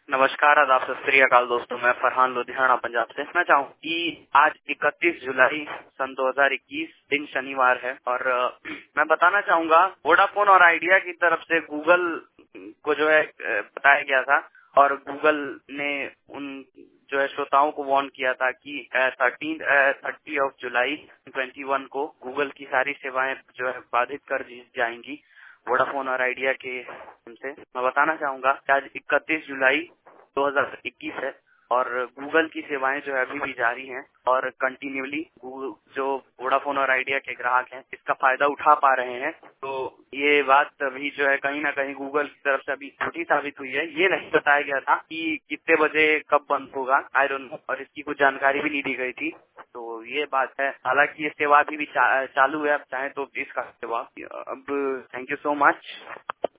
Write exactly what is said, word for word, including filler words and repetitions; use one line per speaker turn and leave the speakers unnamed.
नमस्कार, आदाब, सत श्री अकाल दोस्तों। मैं फरहान लुधियाना पंजाब से। मैं चाहूँ कि आज इकतीस जुलाई सन दो हज़ार इक्कीस दिन शनिवार है और अ, मैं बताना चाहूंगा वोडाफोन और आइडिया की तरफ से गूगल को जो है अ, बताया गया था और गूगल ने उन जो है श्रोताओं को वार्न किया था कि thirteen thirty of July twenty one को गूगल की सारी सेवाएं जो है बाधित कर दी जाएंगी वोडाफोन और आइडिया के से। मैं बताना चाहूंगा कि आज इकतीस जुलाई दो हज़ार इक्कीस है और गूगल की सेवाएं जो है अभी भी जारी हैं और कंटिन्यूली जो वोडाफोन और आइडिया के ग्राहक हैं इसका फायदा उठा पा रहे हैं। तो ये बात अभी जो है कहीं ना कहीं गूगल की तरफ से अभी झूठी साबित हुई है। ये नहीं बताया गया था कि कितने बजे कब बंद होगा, आई डोंट नो, और इसकी कुछ जानकारी भी नहीं दी गई थी। तो ये बात है। हालांकि ये सेवा अभी भी चा, चालू है, आप चाहें तो इसका सेवा। अब थैंक यू सो मच।